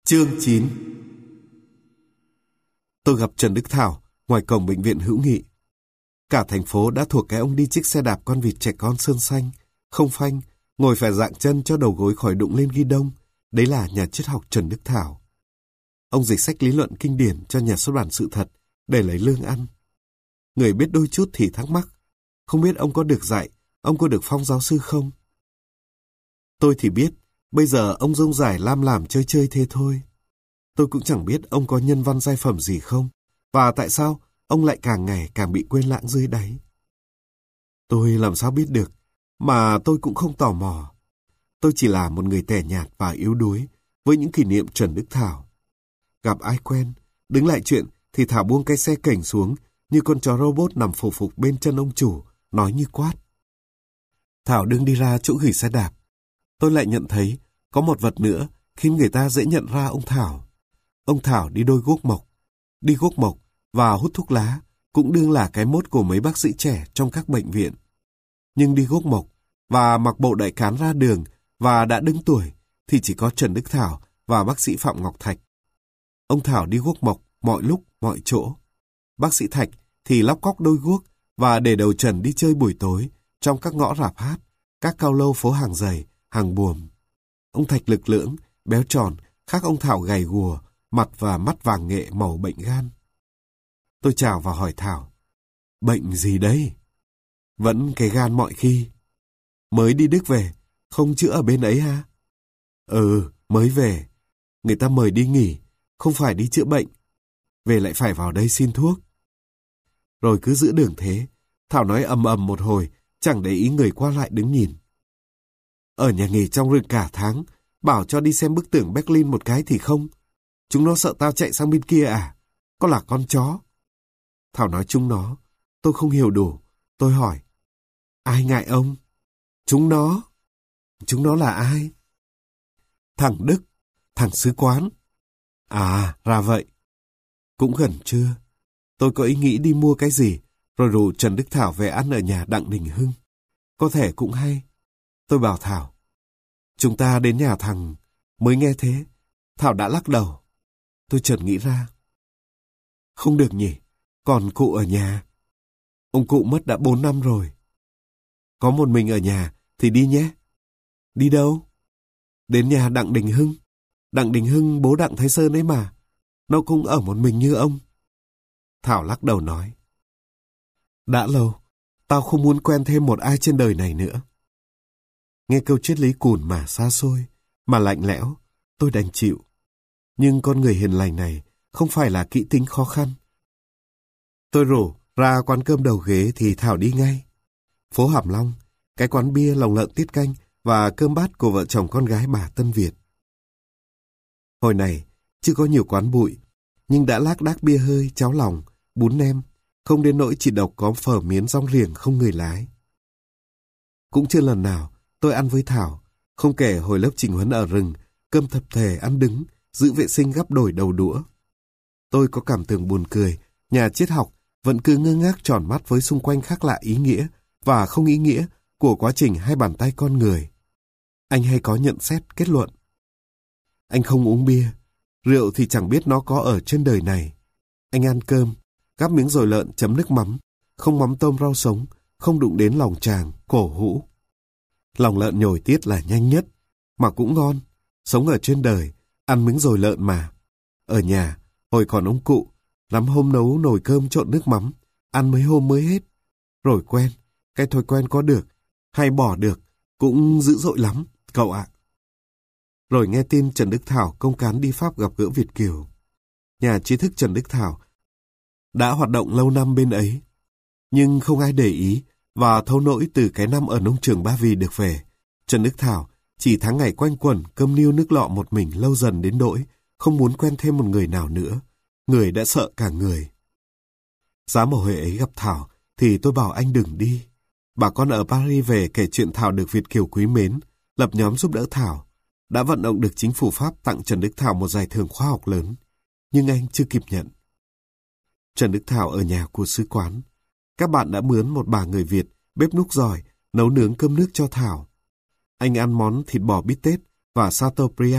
Chương 9. Tôi gặp Trần Đức Thảo ngoài cổng bệnh viện Hữu Nghị. Cả thành phố đã thuộc cái ông đi chiếc xe đạp con vịt trẻ con sơn xanh, không phanh, ngồi phải dạng chân cho đầu gối khỏi đụng lên ghi đông. Đấy là nhà triết học Trần Đức Thảo. Ông dịch sách lý luận kinh điển cho nhà xuất bản Sự Thật để lấy lương ăn. Người biết đôi chút thì thắc mắc, không biết ông có được dạy, ông có được phong giáo sư không? Tôi thì biết, bây giờ ông rông rải lam làm chơi chơi thế thôi. Tôi cũng chẳng biết ông có nhân văn giai phẩm gì không, và tại sao ông lại càng ngày càng bị quên lãng dưới đáy. Tôi làm sao biết được, mà tôi cũng không tò mò. Tôi chỉ là một người tẻ nhạt và yếu đuối với những kỷ niệm Trần Đức Thảo. Gặp ai quen, đứng lại chuyện thì Thảo buông cái xe cảnh xuống như con chó robot nằm phù phục bên chân ông chủ, nói như quát. Thảo đứng đi ra chỗ gửi xe đạp. Tôi lại nhận thấy có một vật nữa khiến người ta dễ nhận ra ông Thảo. Ông Thảo đi đôi guốc mộc. Đi guốc mộc và hút thuốc lá cũng đương là cái mốt của mấy bác sĩ trẻ trong các bệnh viện. Nhưng đi guốc mộc và mặc bộ đại cán ra đường và đã đứng tuổi thì chỉ có Trần Đức Thảo và bác sĩ Phạm Ngọc Thạch. Ông Thảo đi guốc mộc mọi lúc, mọi chỗ. Bác sĩ Thạch thì lóc cóc đôi guốc và để đầu trần đi chơi buổi tối trong các ngõ rạp hát, các cao lâu phố hàng giày, hàng buồm. Ông Thạch lực lưỡng, béo tròn, khác ông Thảo gầy gùa, mặt và mắt vàng nghệ màu bệnh gan. Tôi chào và hỏi Thảo, bệnh gì đấy? Vẫn cái gan mọi khi. Mới đi Đức về, không chữa ở bên ấy ha? Ừ, mới về. Người ta mời đi nghỉ, không phải đi chữa bệnh. Về lại phải vào đây xin thuốc. Rồi cứ giữ đường thế, Thảo nói ầm ầm một hồi, chẳng để ý người qua lại đứng nhìn. Ở nhà nghỉ trong rừng cả tháng, bảo cho đi xem bức tường Berlin một cái thì không. Chúng nó sợ tao chạy sang bên kia à? Có là con chó. Thảo nói chúng nó, tôi không hiểu đủ. Tôi hỏi, ai ngại ông? Chúng nó. Chúng nó là ai? Thằng Đức, thằng sứ quán. À, ra vậy. Cũng gần trưa. Tôi có ý nghĩ đi mua cái gì, rồi rủ Trần Đức Thảo về ăn ở nhà Đặng Đình Hưng. Có thể cũng hay. Tôi bảo Thảo, chúng ta đến nhà thằng. Mới nghe thế, Thảo đã lắc đầu. Tôi chợt nghĩ ra. Không được nhỉ, còn cụ ở nhà. Ông cụ mất đã 4 năm rồi. Có một mình ở nhà thì đi nhé. Đi đâu? Đến nhà Đặng Đình Hưng. Đặng Đình Hưng bố Đặng Thái Sơn ấy mà. Nó cũng ở một mình như ông. Thảo lắc đầu nói. Đã lâu, tao không muốn quen thêm một ai trên đời này nữa. Nghe câu triết lý cùn mà xa xôi, mà lạnh lẽo, tôi đành chịu. Nhưng con người hiền lành này không phải là kỹ tính khó khăn. Tôi rủ ra quán cơm đầu ghế thì Thảo đi ngay. Phố Hàm Long, cái quán bia lòng lợn tiết canh và cơm bát của vợ chồng con gái bà Tân Việt. Hồi này, chưa có nhiều quán bụi, nhưng đã lác đác bia hơi, cháo lòng, bún nem, không đến nỗi chỉ độc có phở miến rong riềng không người lái. Cũng chưa lần nào tôi ăn với Thảo, không kể hồi lớp chỉnh huấn ở rừng, cơm thập thể ăn đứng, giữ vệ sinh gắp đổi đầu đũa. Tôi có cảm tưởng buồn cười, nhà triết học vẫn cứ ngơ ngác tròn mắt với xung quanh khác lạ ý nghĩa và không ý nghĩa của quá trình hai bàn tay con người. Anh hay có nhận xét kết luận. Anh không uống bia, rượu thì chẳng biết nó có ở trên đời này. Anh ăn cơm, gắp miếng dồi lợn chấm nước mắm, không mắm tôm rau sống, không đụng đến lòng tràng, cổ hũ. Lòng lợn nhồi tiết là nhanh nhất, mà cũng ngon. Sống ở trên đời, ăn miếng dồi lợn mà. Ở nhà, hồi còn ông cụ, lắm hôm nấu nồi cơm trộn nước mắm, ăn mấy hôm mới hết. Rồi quen, cái thói quen có được, hay bỏ được, cũng dữ dội lắm, cậu ạ. Rồi nghe tin Trần Đức Thảo công cán đi Pháp gặp gỡ Việt kiều. Nhà trí thức Trần Đức Thảo đã hoạt động lâu năm bên ấy, nhưng không ai để ý và thấu nỗi từ cái năm ở nông trường Ba Vì được về. Trần Đức Thảo chỉ tháng ngày quanh quẩn cơm niêu nước lọ một mình lâu dần đến nỗi không muốn quen thêm một người nào nữa. Người đã sợ cả người. Giá mà hồi ấy gặp Thảo thì tôi bảo anh đừng đi. Bà con ở Paris về kể chuyện Thảo được Việt kiều quý mến, lập nhóm giúp đỡ Thảo, đã vận động được chính phủ Pháp tặng Trần Đức Thảo một giải thưởng khoa học lớn, nhưng anh chưa kịp nhận. Trần Đức Thảo ở nhà của sứ quán. Các bạn đã mướn một bà người Việt, bếp núc giỏi, nấu nướng cơm nước cho Thảo. Anh ăn món thịt bò bít tết và Chateaubriand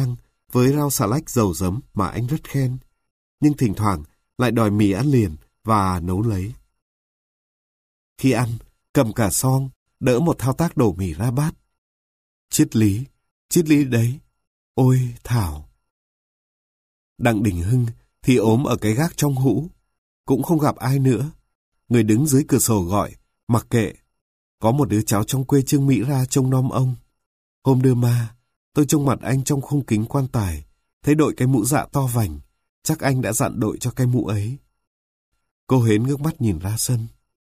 với rau xà lách dầu giấm mà anh rất khen, nhưng thỉnh thoảng lại đòi mì ăn liền và nấu lấy. Khi ăn, cầm cả son, đỡ một thao tác đổ mì ra bát. Triết lý đấy. Ôi Thảo! Đặng Đình Hưng thì ốm ở cái gác trong hũ, cũng không gặp ai nữa. Người đứng dưới cửa sổ gọi, mặc kệ. Có một đứa cháu trong quê Trương Mỹ ra trông nom ông. Hôm đưa ma, tôi trông mặt anh trong khung kính quan tài, thấy đội cái mũ dạ to vành, chắc anh đã dặn đội cho cái mũ ấy. Cô Hến ngước mắt nhìn ra sân.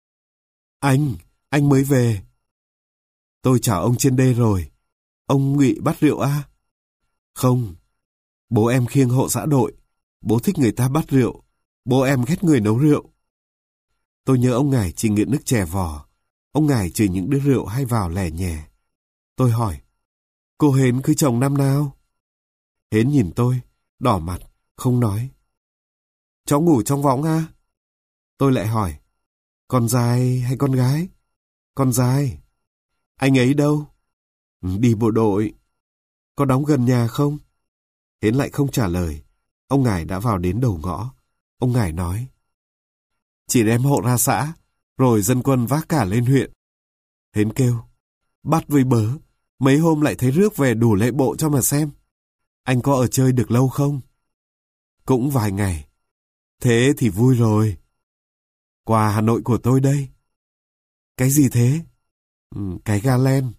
Anh mới về. Tôi chào ông trên đê rồi. Ông Ngụy bắt rượu à? Không. Bố em khiêng hộ xã đội. Bố thích người ta bắt rượu. Bố em ghét người nấu rượu. Tôi nhớ ông Ngải chỉ nghiện nước chè vò. Ông Ngải chửi những đứa rượu hay vào lẻ nhè. Tôi hỏi, cô Hến cưới chồng năm nào? Hến nhìn tôi, đỏ mặt, không nói. Cháu ngủ trong võng à? Tôi lại hỏi, con trai hay con gái? Con trai. Anh ấy đâu? Đi bộ đội. Có đóng gần nhà không? Hến lại không trả lời. Ông Ngải đã vào đến đầu ngõ. Ông Ngải nói, chỉ đem hộ ra xã, rồi dân quân vác cả lên huyện. Hến kêu, bắt với bớ, mấy hôm lại thấy rước về đủ lễ bộ cho mà xem. Anh có ở chơi được lâu không? Cũng vài ngày. Thế thì vui rồi. Quà Hà Nội của tôi đây. Cái gì thế? Cái ga len.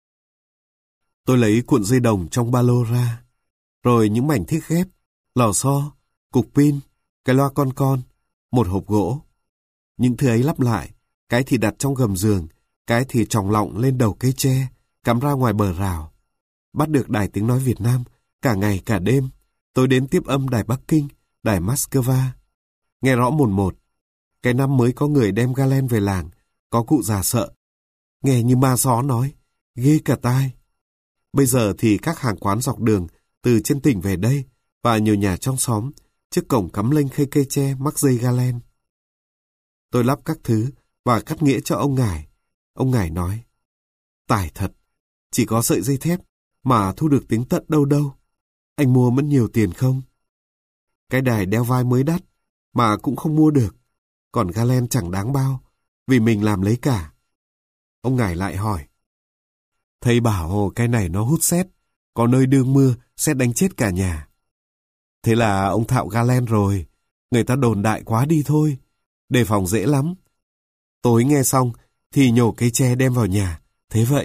Tôi lấy cuộn dây đồng trong ba lô ra, rồi những mảnh thiết ghép, lò xo, cục pin, cái loa con, một hộp gỗ. Những thứ ấy lắp lại, cái thì đặt trong gầm giường, cái thì tròng lọng lên đầu cây tre, cắm ra ngoài bờ rào. Bắt được Đài Tiếng Nói Việt Nam, cả ngày cả đêm, tôi đến tiếp âm Đài Bắc Kinh, Đài Moscow. Nghe rõ mồn một. Cái năm mới có người đem ga len về làng, có cụ già sợ. Nghe như ma gió nói, ghê cả tai. Bây giờ thì các hàng quán dọc đường, từ trên tỉnh về đây, và nhiều nhà trong xóm, trước cổng cắm lênh khê cây tre mắc dây ga len. Tôi lắp các thứ và cắt nghĩa cho ông Ngải. Ông Ngải nói, tài thật, chỉ có sợi dây thép mà thu được tiếng tận đâu đâu. Anh mua mất nhiều tiền không? Cái đài đeo vai mới đắt, mà cũng không mua được. Còn ga len chẳng đáng bao, vì mình làm lấy cả. Ông Ngải lại hỏi, thầy bảo cái này nó hút sét, có nơi đương mưa, sét đánh chết cả nhà. Thế là ông thạo ga len rồi, người ta đồn đại quá đi thôi, đề phòng dễ lắm. Tối nghe xong thì nhổ cây tre đem vào nhà, thế vậy.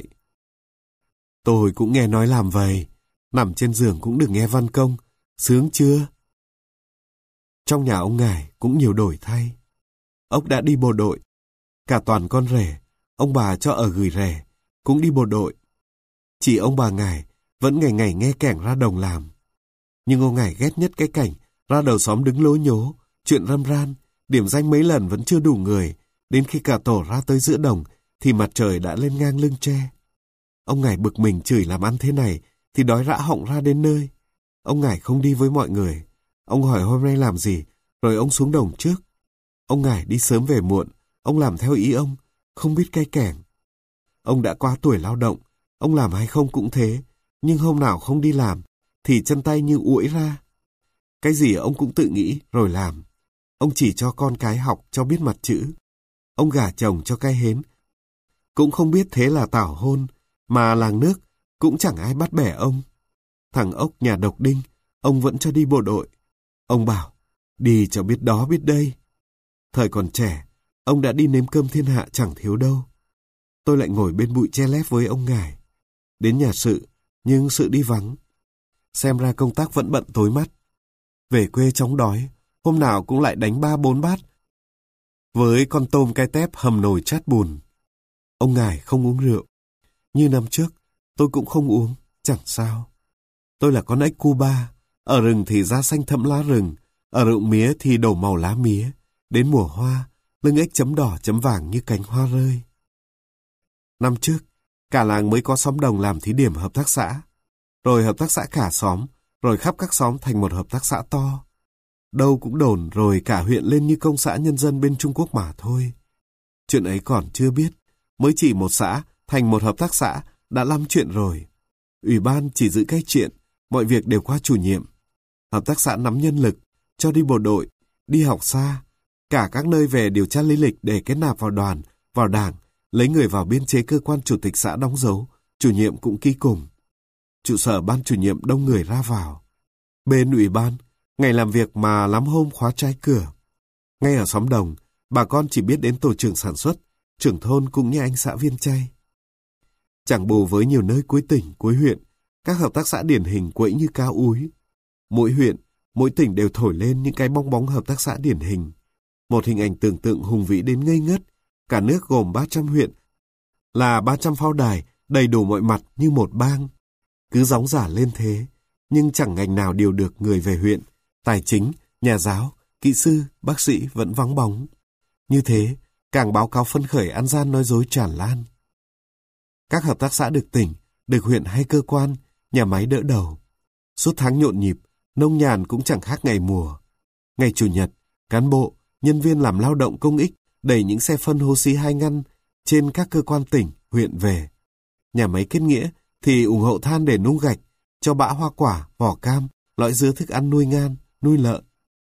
Tôi cũng nghe nói làm vậy, nằm trên giường cũng được nghe văn công, sướng chưa? Trong nhà ông Ngải cũng nhiều đổi thay. Ông đã đi bộ đội, cả toàn con rể, ông bà cho ở gửi rể, cũng đi bộ đội. Chỉ ông bà Ngải vẫn ngày ngày nghe kẻng ra đồng làm. Nhưng ông Ngải ghét nhất cái cảnh ra đầu xóm đứng lố nhố, chuyện râm ran, điểm danh mấy lần vẫn chưa đủ người, đến khi cả tổ ra tới giữa đồng thì mặt trời đã lên ngang lưng tre. Ông Ngải bực mình chửi làm ăn thế này thì đói rã họng ra đến nơi. Ông Ngải không đi với mọi người. Ông hỏi hôm nay làm gì, rồi ông xuống đồng trước. Ông Ngải đi sớm về muộn, ông làm theo ý ông, không biết cay kẻng. Ông đã qua tuổi lao động, ông làm hay không cũng thế, nhưng hôm nào không đi làm thì chân tay như uỗi ra. Cái gì ông cũng tự nghĩ rồi làm. Ông chỉ cho con cái học cho biết mặt chữ. Ông gả chồng cho cái Hến, cũng không biết thế là tảo hôn, mà làng nước cũng chẳng ai bắt bẻ ông. Thằng Ốc nhà Độc Đinh, ông vẫn cho đi bộ đội. Ông bảo, đi cho biết đó biết đây. Thời còn trẻ, ông đã đi nếm cơm thiên hạ chẳng thiếu đâu. Tôi lại ngồi bên bụi che lép với ông Ngải. Đến nhà Sự, nhưng Sự đi vắng. Xem ra công tác vẫn bận tối mắt. Về quê chóng đói, hôm nào cũng lại đánh 3-4 bát với con tôm cái tép hầm nồi chát bùn. Ông Ngải không uống rượu. Như năm trước, tôi cũng không uống, chẳng sao. Tôi là con ếch Cuba, ở rừng thì da xanh thẫm lá rừng, ở ruộng mía thì đổ màu lá mía. Đến mùa hoa, lưng ếch chấm đỏ chấm vàng như cánh hoa rơi. Năm trước, cả làng mới có xóm đồng làm thí điểm hợp tác xã. Rồi hợp tác xã cả xóm, rồi khắp các xóm thành một hợp tác xã to. Đâu cũng đồn rồi cả huyện lên như công xã nhân dân bên Trung Quốc mà thôi. Chuyện ấy còn chưa biết, mới chỉ một xã thành một hợp tác xã đã lắm chuyện rồi. Ủy ban chỉ giữ cái chuyện, mọi việc đều qua chủ nhiệm. Hợp tác xã nắm nhân lực, cho đi bộ đội, đi học xa, cả các nơi về điều tra lý lịch để kết nạp vào đoàn, vào đảng, lấy người vào biên chế cơ quan chủ tịch xã đóng dấu, chủ nhiệm cũng ký cùng. Trụ sở ban chủ nhiệm đông người ra vào. Bên ủy ban, ngày làm việc mà lắm hôm khóa trái cửa. Ngay ở xóm đồng, bà con chỉ biết đến tổ trưởng sản xuất, trưởng thôn cũng như anh xã viên chay. Chẳng bù với nhiều nơi cuối tỉnh, cuối huyện, các hợp tác xã điển hình quẫy như cao úi. Mỗi huyện, mỗi tỉnh đều thổi lên những cái bong bóng hợp tác xã điển hình. Một hình ảnh tưởng tượng hùng vĩ đến ngây ngất. Cả nước gồm 300 huyện, là 300 pháo đài, đầy đủ mọi mặt như một bang. Cứ gióng giả lên thế, nhưng chẳng ngành nào điều được người về huyện. Tài chính, nhà giáo, kỹ sư, bác sĩ vẫn vắng bóng. Như thế, càng báo cáo phấn khởi ăn gian nói dối tràn lan. Các hợp tác xã được tỉnh, được huyện hay cơ quan, nhà máy đỡ đầu. Suốt tháng nhộn nhịp, nông nhàn cũng chẳng khác ngày mùa. Ngày Chủ nhật, cán bộ, nhân viên làm lao động công ích đẩy những xe phân hố xí 2 ngăn trên các cơ quan tỉnh, huyện về. Nhà máy kết nghĩa thì ủng hộ than để nung gạch, cho bã hoa quả, vỏ cam, lõi dứa thức ăn nuôi ngan, nuôi lợn.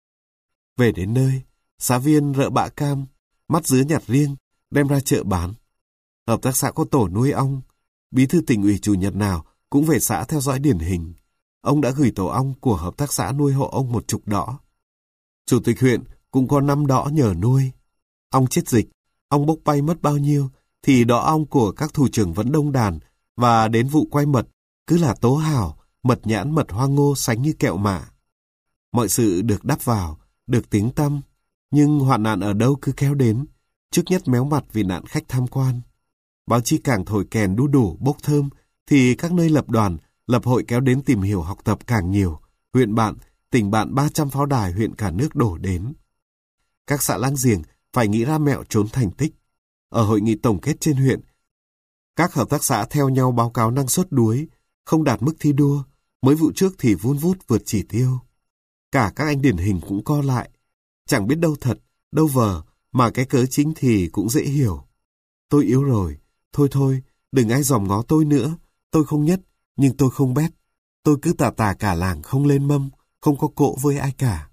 Về đến nơi, xã viên rợ bã cam, mắt dứa nhặt riêng, đem ra chợ bán. Hợp tác xã có tổ nuôi ong, bí thư tỉnh ủy Chủ nhật nào cũng về xã theo dõi điển hình. Ông đã gửi tổ ong của hợp tác xã nuôi hộ ông 10 đõ. Chủ tịch huyện cũng có 5 đõ nhờ nuôi. Ong chết dịch, ong bốc bay mất bao nhiêu, thì đõ ong của các thủ trưởng vẫn đông đàn, và đến vụ quay mật, cứ là tố hào, mật nhãn mật hoa ngô sánh như kẹo mạ. Mọi sự được đắp vào, được tiếng tăm, nhưng hoạn nạn ở đâu cứ kéo đến, trước nhất méo mặt vì nạn khách tham quan. Báo chí càng thổi kèn đu đủ, bốc thơm, thì các nơi lập đoàn, lập hội kéo đến tìm hiểu học tập càng nhiều. Huyện bạn, tỉnh bạn 300 pháo đài huyện cả nước đổ đến. Các xã láng giềng phải nghĩ ra mẹo trốn thành tích. Ở hội nghị tổng kết trên huyện, các hợp tác xã theo nhau báo cáo năng suất đuối, không đạt mức thi đua, mới vụ trước thì vun vút vượt chỉ tiêu. Cả các anh điển hình cũng co lại, chẳng biết đâu thật, đâu vờ, mà cái cớ chính thì cũng dễ hiểu. Tôi yếu rồi, thôi, đừng ai dòm ngó tôi nữa, tôi không nhất, nhưng tôi không bét. Tôi cứ tà tà cả làng không lên mâm, không có cỗ với ai cả.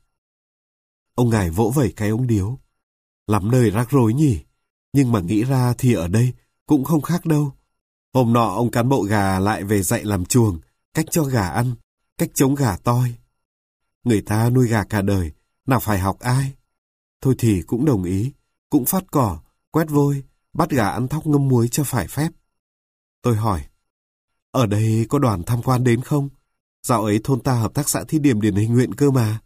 Ông ngài vỗ vẩy cái ống điếu. Lắm nơi rắc rối nhỉ, nhưng mà nghĩ ra thì ở đây cũng không khác đâu. Hôm nọ ông cán bộ gà lại về dạy làm chuồng, cách cho gà ăn, cách chống gà toi. Người ta nuôi gà cả đời, nào phải học ai. Thôi thì cũng đồng ý, cũng phát cỏ, quét vôi, bắt gà ăn thóc ngâm muối cho phải phép. Tôi hỏi, ở đây có đoàn tham quan đến không? Dạo ấy thôn ta hợp tác xã thí điểm điển hình huyện cơ mà.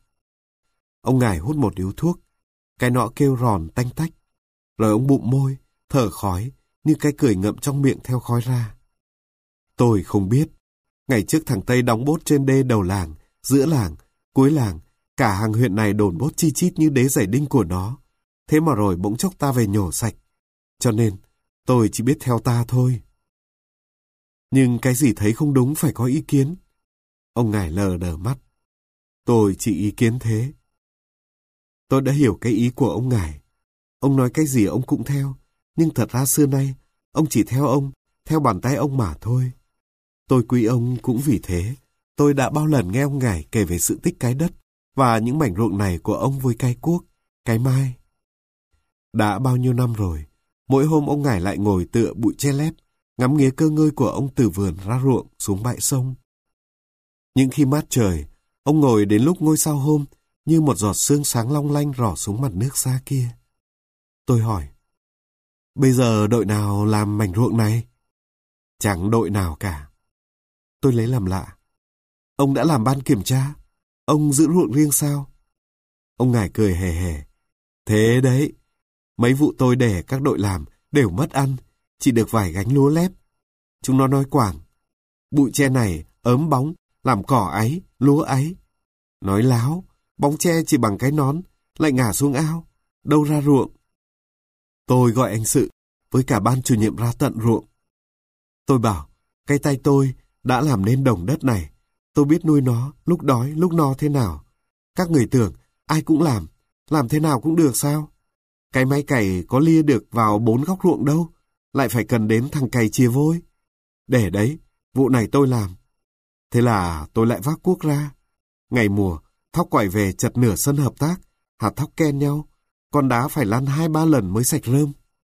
Ông ngài hút một điếu thuốc, cái nọ kêu ròn tanh tách. Rồi ông bụm môi, thở khói, như cái cười ngậm trong miệng theo khói ra. Tôi không biết. Ngày trước thằng Tây đóng bốt trên đê đầu làng, giữa làng, cuối làng, cả hàng huyện này đồn bốt chi chít như đế giày đinh của nó. Thế mà rồi bỗng chốc ta về nhổ sạch. Cho nên, tôi chỉ biết theo ta thôi. Nhưng cái gì thấy không đúng phải có ý kiến. Ông ngài lờ đờ mắt. Tôi chỉ ý kiến thế. Tôi đã hiểu cái ý của ông ngài. Ông nói cái gì ông cũng theo. Nhưng thật ra xưa nay, ông chỉ theo ông, theo bàn tay ông mà thôi. Tôi quý ông cũng vì thế. Tôi đã bao lần nghe ông ngài kể về sự tích cái đất và những mảnh ruộng này của ông với cái cuốc, cái mai. Đã bao nhiêu năm rồi, mỗi hôm ông ngài lại ngồi tựa bụi che lép, ngắm nghía cơ ngơi của ông từ vườn ra ruộng xuống bãi sông. Những khi mát trời, ông ngồi đến lúc ngôi sao hôm như một giọt sương sáng long lanh rỏ xuống mặt nước xa kia. Tôi hỏi, bây giờ đội nào làm mảnh ruộng này? Chẳng đội nào cả. Tôi lấy làm lạ. Ông đã làm ban kiểm tra? Ông giữ ruộng riêng sao? Ông ngài cười hề hề. Thế đấy, mấy vụ tôi để các đội làm đều mất ăn, chỉ được vài gánh lúa lép. Chúng nó nói quảng, bụi tre này ớm bóng, làm cỏ ấy, lúa ấy. Nói láo, bóng tre chỉ bằng cái nón, lại ngả xuống ao, đâu ra ruộng. Tôi gọi anh Sự với cả ban chủ nhiệm ra tận ruộng. Tôi bảo, cái tay tôi đã làm nên đồng đất này. Tôi biết nuôi nó, lúc đói, lúc no thế nào. Các người tưởng, ai cũng làm thế nào cũng được sao? Cái máy cày có lia được vào 4 góc ruộng đâu, lại phải cần đến thằng cày chìa vôi. Để đấy, vụ này tôi làm. Thế là tôi lại vác cuốc ra. Ngày mùa, thóc quải về chật nửa sân hợp tác, hạt thóc ken nhau, con đá phải lăn 2-3 lần mới sạch rơm.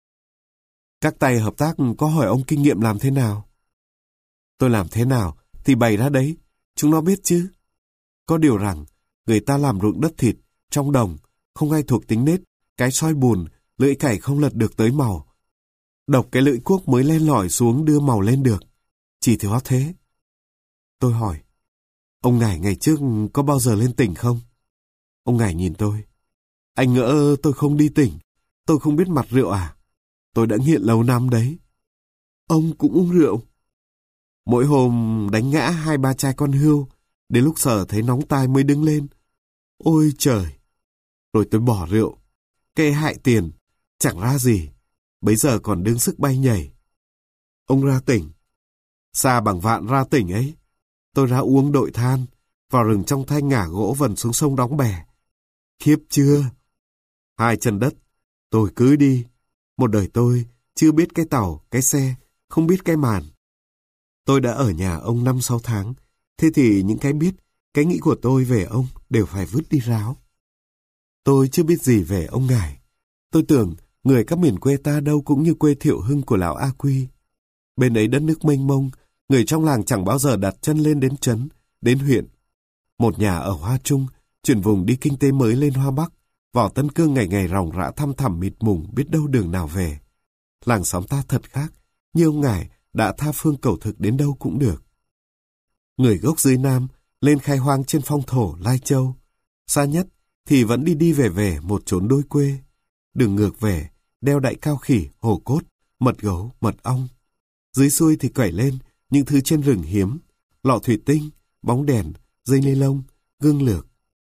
Các tay hợp tác có hỏi ông kinh nghiệm làm thế nào? Tôi làm thế nào thì bày ra đấy, chúng nó biết chứ. Có điều rằng, người ta làm ruộng đất thịt, trong đồng, không ai thuộc tính nết, cái soi bùn, lưỡi cày không lật được tới màu. Độc cái lưỡi cuốc mới len lỏi xuống đưa màu lên được. Chỉ thiếu thế. Tôi hỏi, ông Ngải ngày trước có bao giờ lên tỉnh không? Ông Ngải nhìn tôi. Anh ngỡ tôi không đi tỉnh, tôi không biết mặt rượu à? Tôi đã nghiện lâu năm đấy. Ông cũng uống rượu. Mỗi hôm đánh ngã 2-3 chai con hươu, đến lúc sở thấy nóng tai mới đứng lên. Ôi trời! Rồi tôi bỏ rượu. Kệ hại tiền, chẳng ra gì. Bấy giờ còn đương sức bay nhảy. Ông ra tỉnh. Xa bằng vạn ra tỉnh ấy. Tôi ra uống đội than, vào rừng trong thanh ngả gỗ vần xuống sông đóng bè. Khiếp chưa? 2 chân đất, tôi cứ đi. Một đời tôi chưa biết cái tàu, cái xe, không biết cái màn. Tôi đã ở nhà ông 5-6 tháng, thế thì những cái biết, cái nghĩ của tôi về ông đều phải vứt đi ráo. Tôi chưa biết gì về ông Ngải. Tôi tưởng người các miền quê ta đâu cũng như quê Thiệu Hưng của lão A Quy. Bên ấy đất nước mênh mông, người trong làng chẳng bao giờ đặt chân lên đến trấn, đến huyện. Một nhà ở Hoa Trung, chuyển vùng đi kinh tế mới lên Hoa Bắc, vào Tân Cương ngày ngày ròng rã thăm thẳm mịt mùng biết đâu đường nào về. Làng xóm ta thật khác, như ông Ngải đã tha phương cầu thực đến đâu cũng được. Người gốc dưới Nam lên khai hoang trên phong thổ Lai Châu. Xa nhất thì vẫn đi về một chốn đôi quê. Đường ngược về, đeo đậy cao khỉ, hổ cốt, mật gấu, mật ong. Dưới xuôi thì quẩy lên những thứ trên rừng hiếm, lọ thủy tinh, bóng đèn, dây ni lông, gương lược.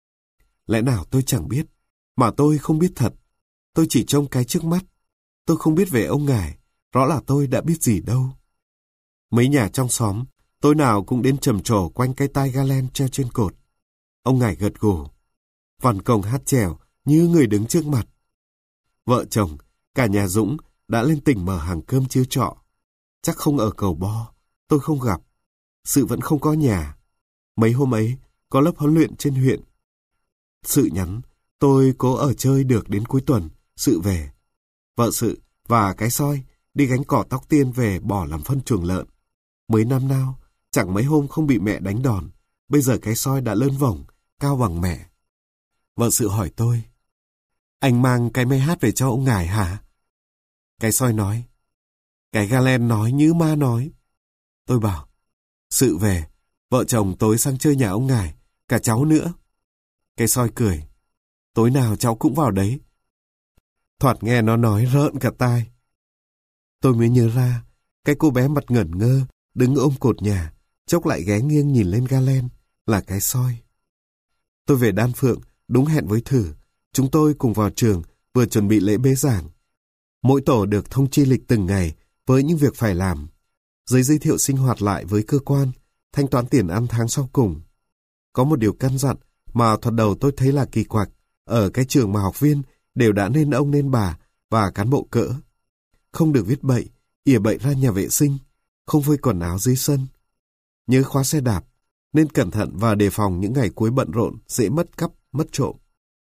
Lẽ nào tôi chẳng biết, mà tôi không biết thật. Tôi chỉ trông cái trước mắt. Tôi không biết về ông Ngải, rõ là tôi đã biết gì đâu. Mấy nhà trong xóm, tối nào cũng đến trầm trồ quanh cái tai galen treo trên cột. Ông Ngải gật gù, vằn cồng hát chèo như người đứng trước mặt. Vợ chồng, cả nhà Dũng đã lên tỉnh mở hàng cơm chiếu trọ. Chắc không ở Cầu Bo, tôi không gặp. Sự vẫn không có nhà. Mấy hôm ấy, có lớp huấn luyện trên huyện. Sự nhắn, tôi cố ở chơi được đến cuối tuần, Sự về. Vợ Sự và cái soi đi gánh cỏ tóc tiên về bỏ làm phân chuồng lợn. Mới năm nào, chẳng mấy hôm không bị mẹ đánh đòn. Bây giờ cái soi đã lớn vòng, cao bằng mẹ. Vợ Sự hỏi tôi, anh mang cái máy hát về cho ông Ngải hả? Cái soi nói, cái galen nói như ma nói. Tôi bảo, Sự về, vợ chồng tối sang chơi nhà ông Ngải, cả cháu nữa. Cái soi cười, tối nào cháu cũng vào đấy. Thoạt nghe nó nói rợn cả tai. Tôi mới nhớ ra, cái cô bé mặt ngẩn ngơ, đứng ôm cột nhà, chốc lại ghé nghiêng nhìn lên galen, là cái soi. Tôi về Đan Phượng, đúng hẹn với Thử. Chúng tôi cùng vào trường, vừa chuẩn bị lễ bế giảng. Mỗi tổ được thông chi lịch từng ngày với những việc phải làm. Giấy giới thiệu sinh hoạt lại với cơ quan, thanh toán tiền ăn tháng sau cùng. Có một điều căn dặn mà thoạt đầu tôi thấy là kỳ quặc. Ở cái trường mà học viên đều đã nên ông nên bà và cán bộ cỡ. Không được viết bậy, ỉa bậy ra nhà vệ sinh, không phơi quần áo dưới sân. Nhớ khóa xe đạp, nên cẩn thận và đề phòng những ngày cuối bận rộn dễ mất cắp, mất trộm.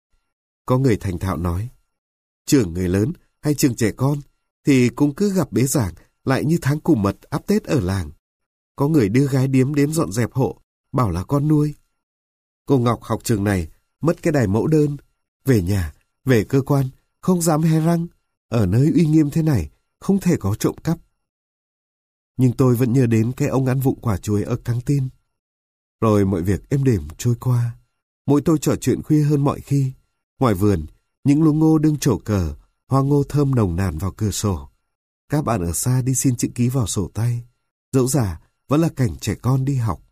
Có người thành thạo nói, trường người lớn hay trường trẻ con thì cũng cứ gặp bế giảng lại như tháng củ mật áp Tết ở làng. Có người đưa gái điếm đến dọn dẹp hộ, bảo là con nuôi. Cô Ngọc học trường này, mất cái đài mẫu đơn. Về nhà, về cơ quan, không dám hé răng. Ở nơi uy nghiêm thế này, không thể có trộm cắp. Nhưng tôi vẫn nhớ đến cái ông ăn vụng quả chuối ở căng tin. Rồi mọi việc êm đềm trôi qua. Mỗi tôi trò chuyện khuya hơn mọi khi. Ngoài vườn, những luống ngô đương trổ cờ, hoa ngô thơm nồng nàn vào cửa sổ. Các bạn ở xa đi xin chữ ký vào sổ tay. Dẫu giả, vẫn là cảnh trẻ con đi học.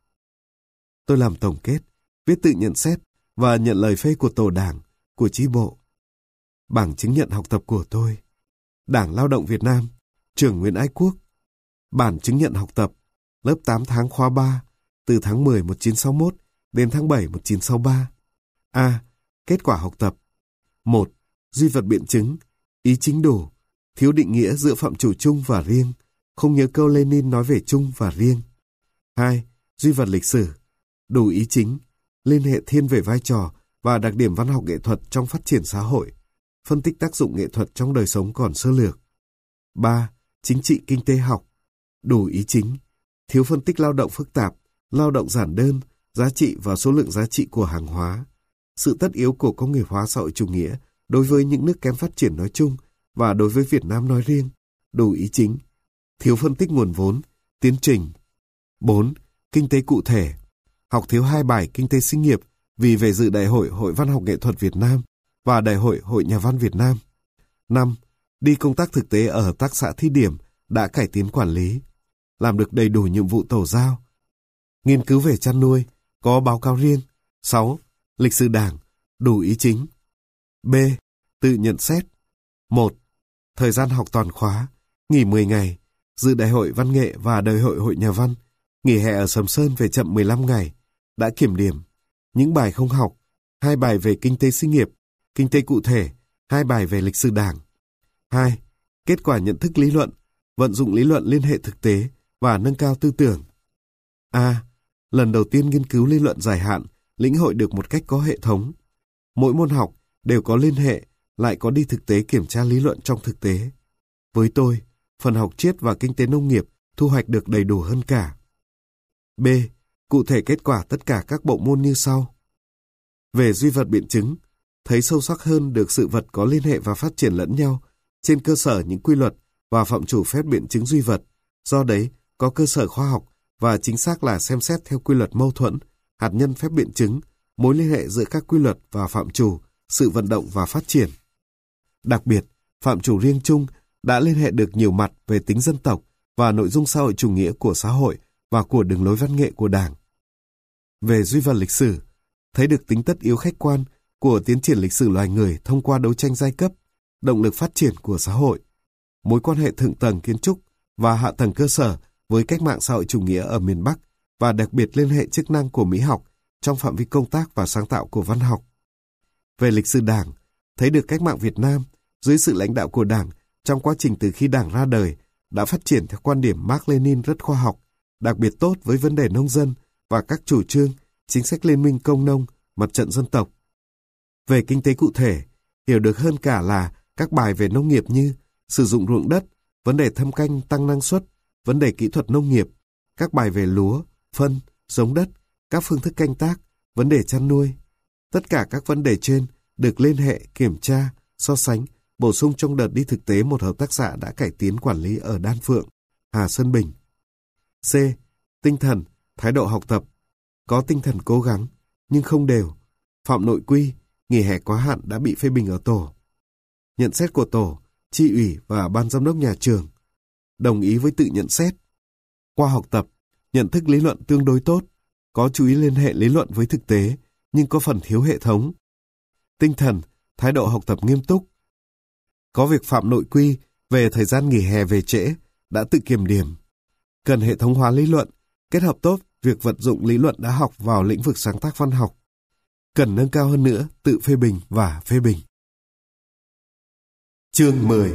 Tôi làm tổng kết, viết tự nhận xét và nhận lời phê của tổ đảng, của chi bộ. Bảng chứng nhận học tập của tôi. Đảng Lao động Việt Nam, trường Nguyễn Ái Quốc. Bản chứng nhận học tập, lớp 8 tháng khóa 3, từ tháng 10 1961 đến tháng 7 1963. A. Kết quả học tập. 1. Duy vật biện chứng, ý chính đủ, thiếu định nghĩa giữa phạm chủ chung và riêng, không nhớ câu Lenin nói về chung và riêng. 2. duy vật lịch sử, đủ ý chính, liên hệ thiên về vai trò và đặc điểm văn học nghệ thuật trong phát triển xã hội, phân tích tác dụng nghệ thuật trong đời sống còn sơ lược. 3. Chính trị kinh tế học, đủ ý chính, thiếu phân tích lao động phức tạp, lao động giản đơn, giá trị và số lượng giá trị của hàng hóa, sự tất yếu của công nghiệp hóa xã hội chủ nghĩa đối với những nước kém phát triển nói chung và đối với Việt Nam nói riêng, đủ ý chính, thiếu phân tích nguồn vốn, tiến trình. 4. Kinh tế cụ thể, học thiếu 2 bài kinh tế sinh nghiệp vì về dự Đại hội Hội Văn học Nghệ thuật Việt Nam và Đại hội Hội Nhà văn Việt Nam. 5. Đi công tác thực tế ở hợp tác xã thí điểm đã cải tiến quản lý, làm được đầy đủ nhiệm vụ tổ giao. Nghiên cứu về chăn nuôi, có báo cáo riêng. 6. Lịch sử Đảng, đủ ý chính. B. Tự nhận xét. 1. Thời gian học toàn khóa, nghỉ 10 ngày, dự Đại hội Văn nghệ và Đại hội Hội Nhà văn, nghỉ hè ở Sầm Sơn về chậm 15 ngày, đã kiểm điểm. Những bài không học, 2 bài về kinh tế sinh nghiệp, kinh tế cụ thể, 2 bài về lịch sử Đảng. 2. Kết quả nhận thức lý luận, vận dụng lý luận liên hệ thực tế và nâng cao tư tưởng. A. Lần đầu tiên nghiên cứu lý luận dài hạn, lĩnh hội được một cách có hệ thống. Mỗi môn học đều có liên hệ, lại có đi thực tế kiểm tra lý luận trong thực tế. Với tôi, phần học triết và kinh tế nông nghiệp thu hoạch được đầy đủ hơn cả. B. Cụ thể kết quả tất cả các bộ môn như sau. Về duy vật biện chứng, thấy sâu sắc hơn được sự vật có liên hệ và phát triển lẫn nhau trên cơ sở những quy luật và phạm chủ phép biện chứng duy vật, do đấy có cơ sở khoa học và chính xác là xem xét theo quy luật mâu thuẫn, hạt nhân phép biện chứng, mối liên hệ giữa các quy luật và phạm chủ, sự vận động và phát triển. Đặc biệt, phạm chủ riêng chung đã liên hệ được nhiều mặt về tính dân tộc và nội dung xã hội chủ nghĩa của xã hội và của đường lối văn nghệ của Đảng. Về duy vật lịch sử, thấy được tính tất yếu khách quan của tiến triển lịch sử loài người thông qua đấu tranh giai cấp, động lực phát triển của xã hội, mối quan hệ thượng tầng kiến trúc và hạ tầng cơ sở với cách mạng xã hội chủ nghĩa ở miền Bắc và đặc biệt liên hệ chức năng của Mỹ học trong phạm vi công tác và sáng tạo của văn học. Về lịch sử Đảng, thấy được cách mạng Việt Nam dưới sự lãnh đạo của Đảng trong quá trình từ khi Đảng ra đời đã phát triển theo quan điểm Mác Lênin rất khoa học, đặc biệt tốt với vấn đề nông dân và các chủ trương, chính sách liên minh công nông, mặt trận dân tộc. Về kinh tế cụ thể, hiểu được hơn cả là các bài về nông nghiệp như sử dụng ruộng đất, vấn đề thâm canh tăng năng suất, vấn đề kỹ thuật nông nghiệp, các bài về lúa, phân, giống đất, các phương thức canh tác, vấn đề chăn nuôi. Tất cả các vấn đề trên được liên hệ, kiểm tra, so sánh, bổ sung trong đợt đi thực tế một hợp tác xã đã cải tiến quản lý ở Đan Phượng, Hà Sơn Bình. C. Tinh thần, thái độ học tập. Có tinh thần cố gắng, nhưng không đều. Phạm nội quy, nghỉ hè quá hạn đã bị phê bình ở tổ. Nhận xét của tổ, chi ủy và ban giám đốc nhà trường. Đồng ý với tự nhận xét. Qua học tập, nhận thức lý luận tương đối tốt, có chú ý liên hệ lý luận với thực tế, nhưng có phần thiếu hệ thống. Tinh thần, thái độ học tập nghiêm túc. Có việc phạm nội quy về thời gian nghỉ hè về trễ, đã tự kiểm điểm. Cần hệ thống hóa lý luận, kết hợp tốt việc vận dụng lý luận đã học vào lĩnh vực sáng tác văn học. Cần nâng cao hơn nữa tự phê bình và phê bình. Chương 10.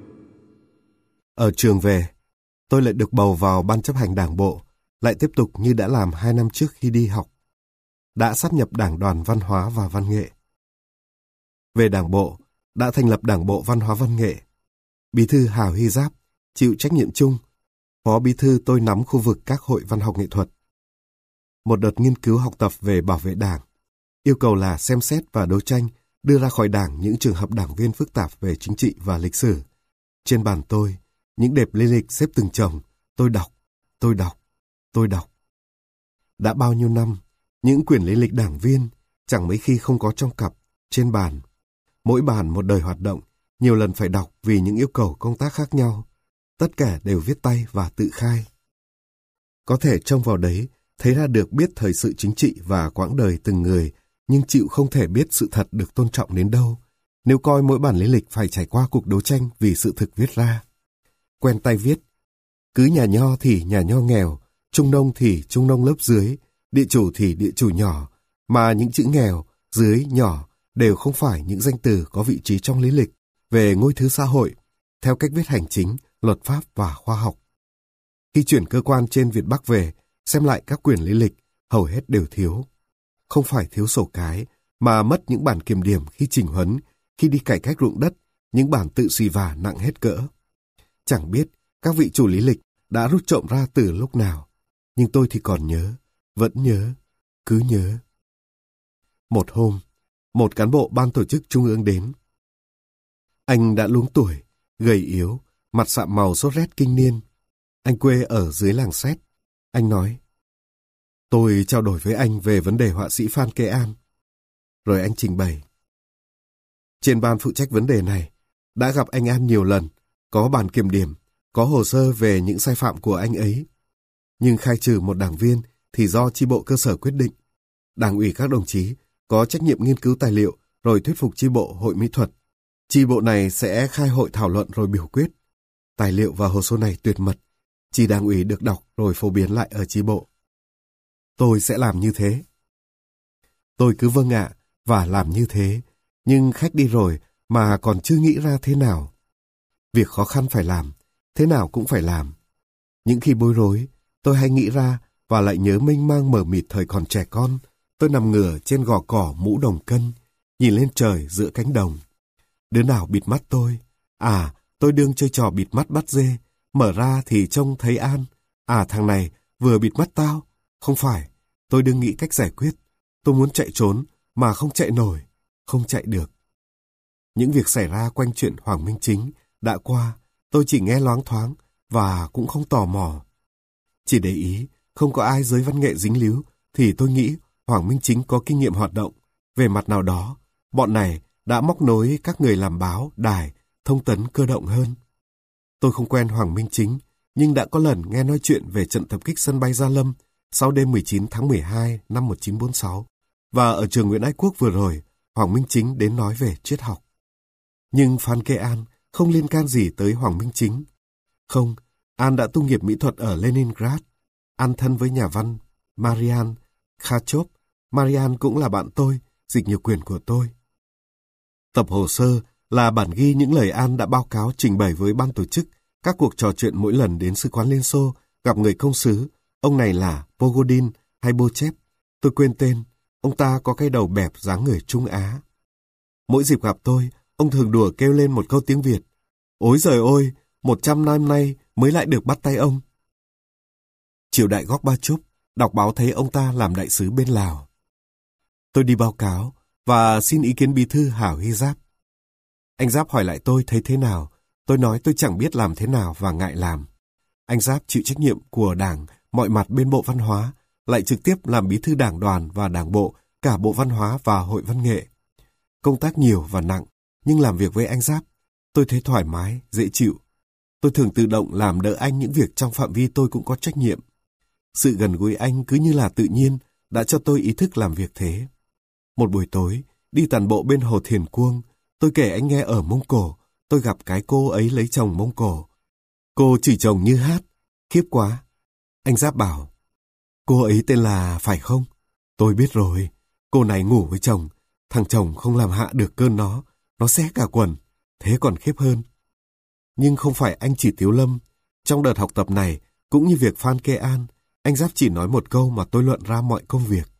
Ở trường về, tôi lại được bầu vào ban chấp hành đảng bộ, lại tiếp tục như đã làm 2 năm trước khi đi học. Đã sáp nhập đảng đoàn văn hóa và văn nghệ. Về đảng bộ, đã thành lập đảng bộ văn hóa văn nghệ. Bí thư Hà Huy Giáp chịu trách nhiệm chung, phó bí thư tôi nắm khu vực các hội văn học nghệ thuật. Một đợt nghiên cứu học tập về bảo vệ đảng, yêu cầu là xem xét và đấu tranh đưa ra khỏi đảng những trường hợp đảng viên phức tạp về chính trị và lịch sử. Trên bàn tôi, những đệp lý lịch xếp từng chồng, tôi đọc. Đã bao nhiêu năm, những quyển lý lịch đảng viên chẳng mấy khi không có trong cặp, trên bàn. Mỗi bàn một đời hoạt động, nhiều lần phải đọc vì những yêu cầu công tác khác nhau. Tất cả đều viết tay và tự khai. Có thể trông vào đấy, thấy ra được biết thời sự chính trị và quãng đời từng người, nhưng chịu không thể biết sự thật được tôn trọng đến đâu, nếu coi mỗi bản lý lịch phải trải qua cuộc đấu tranh vì sự thực viết ra. Quen tay viết, cứ nhà nho thì nhà nho nghèo, trung nông thì trung nông lớp dưới, địa chủ thì địa chủ nhỏ, mà những chữ nghèo, dưới, nhỏ đều không phải những danh từ có vị trí trong lý lịch về ngôi thứ xã hội, theo cách viết hành chính, luật pháp và khoa học. Khi chuyển cơ quan trên Việt Bắc về, xem lại các quyển lý lịch, hầu hết đều thiếu. Không phải thiếu sổ cái, mà mất những bản kiểm điểm khi chỉnh huấn, khi đi cải cách ruộng đất, những bản tự xì vả nặng hết cỡ. Chẳng biết các vị chủ lý lịch đã rút trộm ra từ lúc nào, nhưng tôi thì còn nhớ, vẫn nhớ, cứ nhớ. Một hôm, một cán bộ ban tổ chức trung ương đến. Anh đã luống tuổi, gầy yếu, mặt sạm màu sốt rét kinh niên. Anh quê ở dưới làng Sét. Anh nói, tôi trao đổi với anh về vấn đề họa sĩ Phan Kế An. Rồi anh trình bày. Trên ban phụ trách vấn đề này, đã gặp anh An nhiều lần, có bản kiểm điểm, có hồ sơ về những sai phạm của anh ấy. Nhưng khai trừ một đảng viên thì do chi bộ cơ sở quyết định. Đảng ủy các đồng chí có trách nhiệm nghiên cứu tài liệu rồi thuyết phục chi bộ hội mỹ thuật. Chi bộ này sẽ khai hội thảo luận rồi biểu quyết. Tài liệu và hồ sơ này tuyệt mật, chỉ đảng ủy được đọc rồi phổ biến lại ở chi bộ. Tôi sẽ làm như thế. Tôi cứ vâng ạ và làm như thế, nhưng khách đi rồi mà còn chưa nghĩ ra thế nào. Việc khó khăn phải làm, thế nào cũng phải làm. Những khi bối rối, tôi hay nghĩ ra và lại nhớ mênh mang mờ mịt thời còn trẻ con. Tôi nằm ngửa trên gò cỏ mũ đồng cân, nhìn lên trời giữa cánh đồng. Đứa nào bịt mắt tôi? À, tôi đương chơi trò bịt mắt bắt dê. Mở ra thì trông thấy An. À, thằng này vừa bịt mắt tao. Không phải, tôi đương nghĩ cách giải quyết. Tôi muốn chạy trốn mà không chạy nổi, không chạy được. Những việc xảy ra quanh chuyện Hoàng Minh Chính đã qua, tôi chỉ nghe loáng thoáng và cũng không tò mò. Chỉ để ý, không có ai giới văn nghệ dính líu thì tôi nghĩ Hoàng Minh Chính có kinh nghiệm hoạt động. Về mặt nào đó, bọn này đã móc nối các người làm báo, đài, thông tấn cơ động hơn. Tôi không quen Hoàng Minh Chính, nhưng đã có lần nghe nói chuyện về trận tập kích sân bay Gia Lâm sau đêm 19 tháng 12 năm 1946. Và ở trường Nguyễn Ái Quốc vừa rồi, Hoàng Minh Chính đến nói về triết học. Nhưng Phan Kế An không liên can gì tới Hoàng Minh Chính. Không, An đã tu nghiệp mỹ thuật ở Leningrad. An thân với nhà văn Marian Khachov. Marian cũng là bạn tôi, dịch nhiều quyển của tôi. Tập hồ sơ là bản ghi những lời An đã báo cáo trình bày với ban tổ chức các cuộc trò chuyện mỗi lần đến Sứ quán Liên Xô gặp người công sứ. Ông này là Pogodin hay Bochev, tôi quên tên. Ông ta có cái đầu bẹp dáng người Trung Á. Mỗi dịp gặp tôi, ông thường đùa kêu lên một câu tiếng Việt. Ối giời ôi, 100 năm nay mới lại được bắt tay ông. Triều đại Gorbachev đọc báo thấy ông ta làm đại sứ bên Lào. Tôi đi báo cáo và xin ý kiến bí thư Hảo Hy Giáp. Anh Giáp hỏi lại tôi thấy thế nào. Tôi nói tôi chẳng biết làm thế nào và ngại làm. Anh Giáp chịu trách nhiệm của Đảng mọi mặt bên Bộ Văn hóa, lại trực tiếp làm bí thư Đảng đoàn và Đảng bộ, cả Bộ Văn hóa và Hội Văn nghệ. Công tác nhiều và nặng, nhưng làm việc với anh Giáp, tôi thấy thoải mái, dễ chịu. Tôi thường tự động làm đỡ anh những việc trong phạm vi tôi cũng có trách nhiệm. Sự gần gũi anh cứ như là tự nhiên đã cho tôi ý thức làm việc thế. Một buổi tối, đi tản bộ bên hồ Thiền Cuông, tôi kể anh nghe ở Mông Cổ, tôi gặp cái cô ấy lấy chồng Mông Cổ. Cô chửi chồng như hát, khiếp quá. Anh Giáp bảo, cô ấy tên là phải không? Tôi biết rồi, cô này ngủ với chồng, thằng chồng không làm hạ được cơn nó xé cả quần, thế còn khiếp hơn. Nhưng không phải anh chỉ Tiếu Lâm, trong đợt học tập này, cũng như việc Phan Kế An, anh Giáp chỉ nói một câu mà tôi luận ra mọi công việc.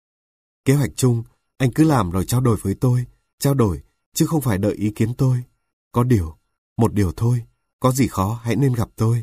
Kế hoạch chung, anh cứ làm rồi trao đổi với tôi, trao đổi, chứ không phải đợi ý kiến tôi. Có điều, một điều thôi, có gì khó hãy nên gặp tôi.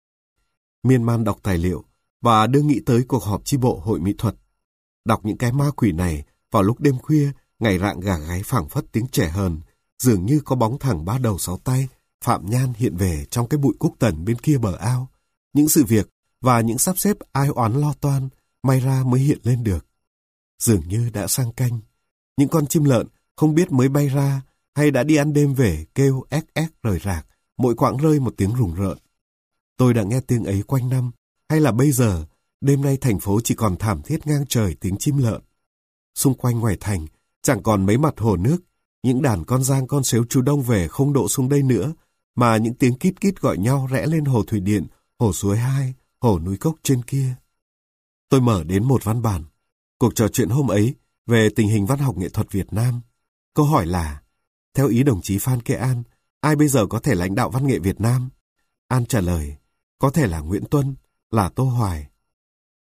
Miên man đọc tài liệu và đương nghĩ tới cuộc họp chi bộ hội mỹ thuật. Đọc những cái ma quỷ này vào lúc đêm khuya, ngày rạng gà gáy phảng phất tiếng trẻ hờn, dường như có bóng thẳng ba đầu sáu tay, Phạm Nhan hiện về trong cái bụi cúc tần bên kia bờ ao. Những sự việc và những sắp xếp ai oán lo toan, may ra mới hiện lên được. Dường như đã sang canh. Những con chim lợn không biết mới bay ra hay đã đi ăn đêm về kêu éc éc rời rạc, mỗi quãng rơi một tiếng rùng rợn. Tôi đã nghe tiếng ấy quanh năm, hay là bây giờ, đêm nay thành phố chỉ còn thảm thiết ngang trời tiếng chim lợn. Xung quanh ngoài thành, chẳng còn mấy mặt hồ nước, những đàn con giang con sếu chú đông về không độ xuống đây nữa, mà những tiếng kít kít gọi nhau rẽ lên hồ thủy điện, hồ suối hai, hồ núi cốc trên kia. Tôi mở đến một văn bản. Cuộc trò chuyện hôm ấy về tình hình văn học nghệ thuật Việt Nam. Câu hỏi là, theo ý đồng chí Phan Kế An, ai bây giờ có thể lãnh đạo văn nghệ Việt Nam? An trả lời, có thể là Nguyễn Tuân, là Tô Hoài.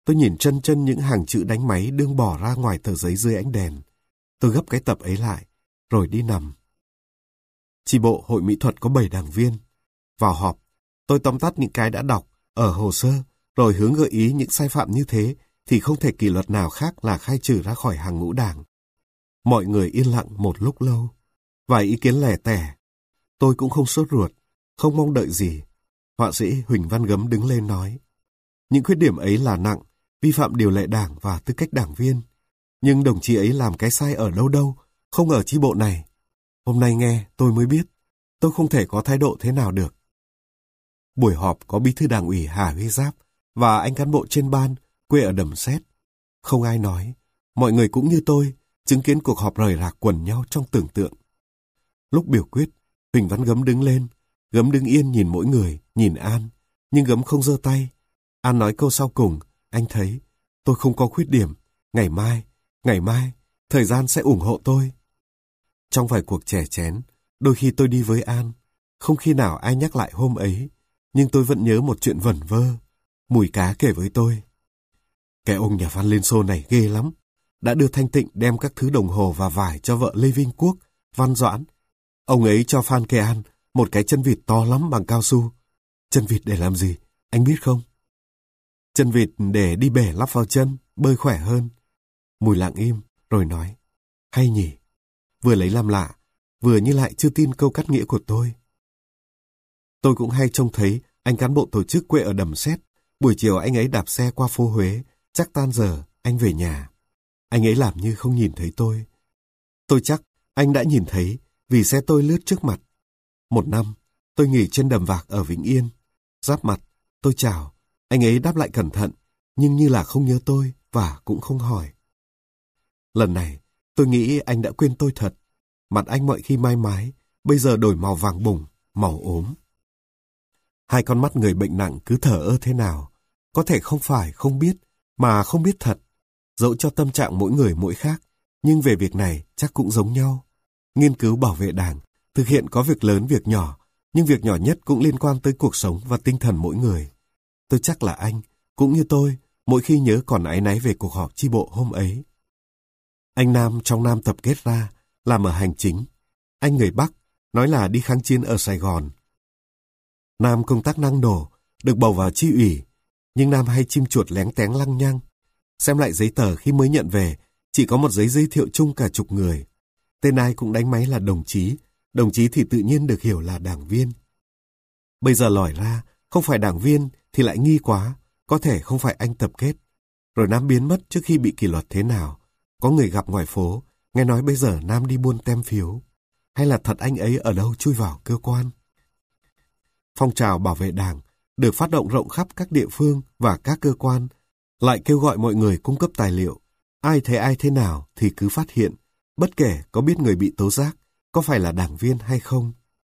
Tôi nhìn chân chân những hàng chữ đánh máy đương bỏ ra ngoài tờ giấy dưới ánh đèn. Tôi gấp cái tập ấy lại, rồi đi nằm. Chi bộ hội mỹ thuật có 7 đảng viên. Vào họp, tôi tóm tắt những cái đã đọc ở hồ sơ, rồi hướng gợi ý những sai phạm như thế thì không thể kỷ luật nào khác là khai trừ ra khỏi hàng ngũ đảng. Mọi người yên lặng một lúc lâu. Vài ý kiến lẻ tẻ. Tôi cũng không sốt ruột, không mong đợi gì. Họa sĩ Huỳnh Văn Gấm đứng lên nói. Những khuyết điểm ấy là nặng, vi phạm điều lệ đảng và tư cách đảng viên. Nhưng đồng chí ấy làm cái sai ở đâu đâu, không ở chi bộ này. Hôm nay nghe tôi mới biết, tôi không thể có thái độ thế nào được. Buổi họp có bí thư đảng ủy Hà Huy Giáp và anh cán bộ trên ban, quê ở Đầm Sét. Không ai nói, mọi người cũng như tôi, chứng kiến cuộc họp rời rạc quần nhau trong tưởng tượng. Lúc biểu quyết, Huỳnh Văn Gấm đứng lên. Gấm đứng yên nhìn mỗi người, nhìn An, nhưng Gấm không giơ tay. An nói câu sau cùng, anh thấy, tôi không có khuyết điểm, ngày mai, thời gian sẽ ủng hộ tôi. Trong vài cuộc chè chén, đôi khi tôi đi với An, không khi nào ai nhắc lại hôm ấy, nhưng tôi vẫn nhớ một chuyện vẩn vơ. Mùi Cá kể với tôi. Cái ông nhà văn Liên Xô này ghê lắm, đã đưa Thanh Tịnh đem các thứ đồng hồ và vải cho vợ Lê Vinh Quốc, Văn Doãn. Ông ấy cho Phan Kê An một cái chân vịt to lắm bằng cao su. Chân vịt để làm gì, anh biết không? Chân vịt để đi bể lắp vào chân, bơi khỏe hơn. Mùi lặng im, rồi nói, hay nhỉ, vừa lấy làm lạ, vừa như lại chưa tin câu cắt nghĩa của tôi. Tôi cũng hay trông thấy anh cán bộ tổ chức quê ở Đầm Sét, buổi chiều anh ấy đạp xe qua phố Huế, chắc tan giờ, anh về nhà. Anh ấy làm như không nhìn thấy tôi. Tôi chắc anh đã nhìn thấy, vì xe tôi lướt trước mặt. Một năm, tôi nghỉ trên đầm Vạc ở Vĩnh Yên. Giáp mặt, tôi chào, anh ấy đáp lại cẩn thận, nhưng như là không nhớ tôi và cũng không hỏi. Lần này, tôi nghĩ anh đã quên tôi thật. Mặt anh mọi khi mai mái, bây giờ đổi màu vàng bùng, màu ốm. Hai con mắt người bệnh nặng cứ thở ơ thế nào, có thể không phải không biết, mà không biết thật. Dẫu cho tâm trạng mỗi người mỗi khác, nhưng về việc này chắc cũng giống nhau. Nghiên cứu bảo vệ đảng, thực hiện có việc lớn việc nhỏ, nhưng việc nhỏ nhất cũng liên quan tới cuộc sống và tinh thần mỗi người. Tôi chắc là anh, cũng như tôi, mỗi khi nhớ còn áy náy về cuộc họp chi bộ hôm ấy. Anh Nam trong Nam tập kết ra, làm ở hành chính. Anh người Bắc, nói là đi kháng chiến ở Sài Gòn. Nam công tác năng nổ, được bầu vào chi ủy, nhưng Nam hay chim chuột léng téng lăng nhăng. Xem lại giấy tờ khi mới nhận về, chỉ có một giấy giới thiệu chung cả chục người. Tên ai cũng đánh máy là đồng chí thì tự nhiên được hiểu là đảng viên. Bây giờ lòi ra, không phải đảng viên thì lại nghi quá, có thể không phải anh tập kết. Rồi Nam biến mất trước khi bị kỷ luật thế nào. Có người gặp ngoài phố, nghe nói bây giờ Nam đi buôn tem phiếu. Hay là thật anh ấy ở đâu chui vào cơ quan? Phong trào bảo vệ đảng được phát động rộng khắp các địa phương và các cơ quan, lại kêu gọi mọi người cung cấp tài liệu. Ai thấy ai thế nào thì cứ phát hiện, bất kể có biết người bị tố giác, có phải là đảng viên hay không.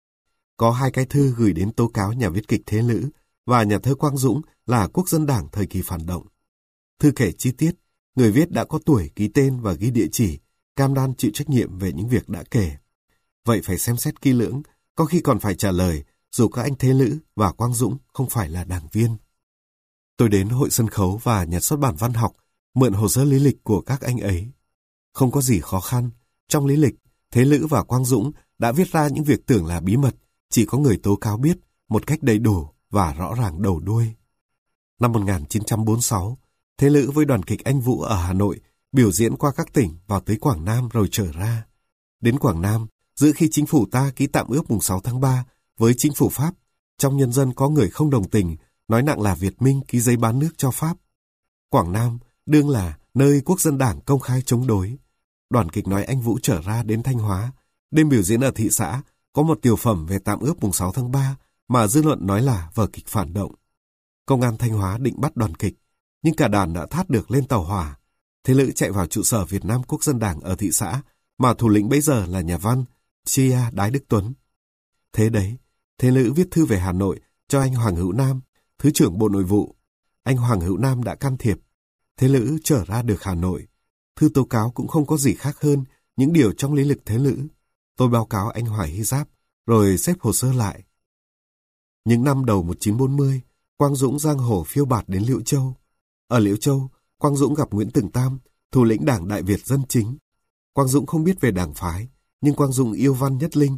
Có 2 cái thư gửi đến tố cáo nhà viết kịch Thế Lữ và nhà thơ Quang Dũng là quốc dân đảng thời kỳ phản động. Thư kể chi tiết, người viết đã có tuổi ký tên và ghi địa chỉ, cam đoan chịu trách nhiệm về những việc đã kể. Vậy phải xem xét kỹ lưỡng, có khi còn phải trả lời, dù các anh Thế Lữ và Quang Dũng không phải là đảng viên. Tôi đến hội sân khấu và nhà xuất bản văn học, mượn hồ sơ lý lịch của các anh ấy. Không có gì khó khăn, trong lý lịch, Thế Lữ và Quang Dũng đã viết ra những việc tưởng là bí mật, chỉ có người tố cáo biết một cách đầy đủ và rõ ràng đầu đuôi. Năm 1946, Thế Lữ với đoàn kịch Anh Vũ ở Hà Nội biểu diễn qua các tỉnh vào tới Quảng Nam rồi trở ra. Đến Quảng Nam, giữa khi chính phủ ta ký tạm ước mùng 6 tháng 3 với chính phủ Pháp, trong nhân dân có người không đồng tình, nói nặng là Việt Minh ký giấy bán nước cho Pháp. Quảng Nam đương là nơi quốc dân đảng công khai chống đối. Đoàn kịch nói Anh Vũ trở ra đến Thanh Hóa, đêm biểu diễn ở thị xã, có một tiểu phẩm về tạm ước mùng 6 tháng 3 mà dư luận nói là vở kịch phản động. Công an Thanh Hóa định bắt đoàn kịch, nhưng cả đoàn đã thát được lên tàu hỏa. Thế Lữ chạy vào trụ sở Việt Nam Quốc dân Đảng ở thị xã, mà thủ lĩnh bấy giờ là nhà văn Chia Đái Đức Tuấn. Thế đấy, Thế Lữ viết thư về Hà Nội cho anh Hoàng Hữu Nam, Thứ trưởng Bộ Nội vụ. Anh Hoàng Hữu Nam đã can thiệp. Thế Lữ trở ra được Hà Nội. Thư tố cáo cũng không có gì khác hơn những điều trong lý lịch Thế Lữ. Tôi báo cáo anh Hoài Hy Giáp, rồi xếp hồ sơ lại. Những năm đầu 1940, Quang Dũng giang hồ phiêu bạt đến Liễu Châu. Ở Liễu Châu, Quang Dũng gặp Nguyễn Tường Tam, thủ lĩnh Đảng Đại Việt Dân Chính. Quang Dũng không biết về đảng phái, nhưng Quang Dũng yêu Văn Nhất Linh.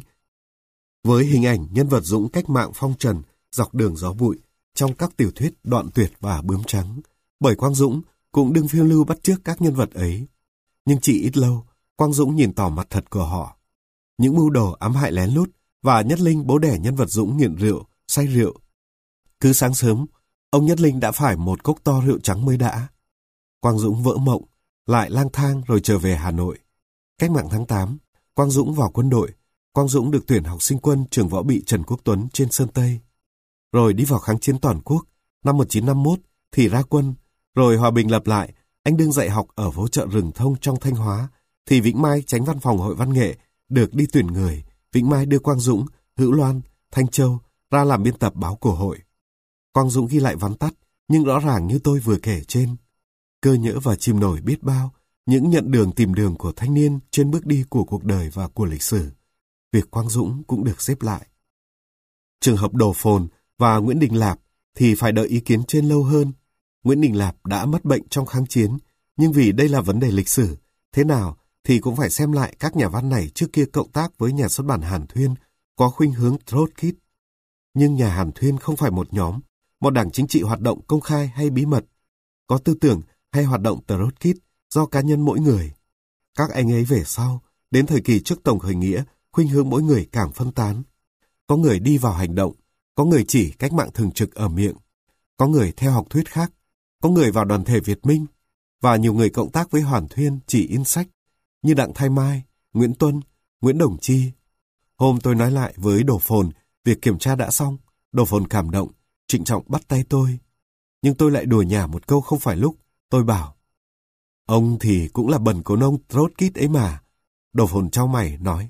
Với hình ảnh nhân vật dũng cách mạng phong trần, dọc đường gió bụi, trong các tiểu thuyết Đoạn Tuyệt và Bướm Trắng, bởi Quang Dũng cũng đừng phiêu lưu bắt chước các nhân vật ấy. Nhưng chỉ ít lâu, Quang Dũng nhìn tỏ mặt thật của họ. Những mưu đồ ám hại lén lút và Nhất Linh bố đẻ nhân vật Dũng nghiện rượu, say rượu. Cứ sáng sớm, ông Nhất Linh đã phải một cốc to rượu trắng mới đã. Quang Dũng vỡ mộng, lại lang thang rồi trở về Hà Nội. Cách mạng tháng 8, Quang Dũng vào quân đội. Quang Dũng được tuyển học sinh quân trường võ bị Trần Quốc Tuấn trên Sơn Tây. Rồi đi vào kháng chiến toàn quốc, năm 1951 thì ra quân. Rồi hòa bình lập lại, anh đương dạy học ở phố chợ Rừng Thông trong Thanh Hóa. Thì Vĩnh Mai chánh văn phòng Hội Văn nghệ được đi tuyển người. Vĩnh Mai đưa Quang Dũng, Hữu Loan, Thanh Châu ra làm biên tập báo của hội. Quang Dũng ghi lại vắn tắt, nhưng rõ ràng như tôi vừa kể trên. Cơ nhỡ và chìm nổi biết bao những nhận đường tìm đường của thanh niên trên bước đi của cuộc đời và của lịch sử. Việc Quang Dũng cũng được xếp lại. Trường hợp Đồ Phồn và Nguyễn Đình Lạp thì phải đợi ý kiến trên lâu hơn. Nguyễn Đình Lạp đã mất bệnh trong kháng chiến, nhưng vì đây là vấn đề lịch sử, thế nào thì cũng phải xem lại các nhà văn này trước kia cộng tác với nhà xuất bản Hàn Thuyên có khuynh hướng Trotskyist. Nhưng nhà Hàn Thuyên không phải một nhóm, một đảng chính trị hoạt động công khai hay bí mật, có tư tưởng hay hoạt động Trotskyist do cá nhân mỗi người. Các anh ấy về sau, đến thời kỳ trước tổng khởi nghĩa, khuynh hướng mỗi người càng phân tán. Có người đi vào hành động, có người chỉ cách mạng thường trực ở miệng, có người theo học thuyết khác, có người vào đoàn thể Việt Minh, và nhiều người cộng tác với Hoàn Thuyên chỉ in sách, như Đặng Thái Mai, Nguyễn Tuân, Nguyễn Đồng Chi. Hôm tôi nói lại với Đồ Phồn, việc kiểm tra đã xong, Đồ Phồn cảm động, trịnh trọng bắt tay tôi. Nhưng tôi lại đùa nhả một câu không phải lúc, tôi bảo, ông thì cũng là bần cố nông Trotskyist ấy mà. Đồ Phồn chau mày nói,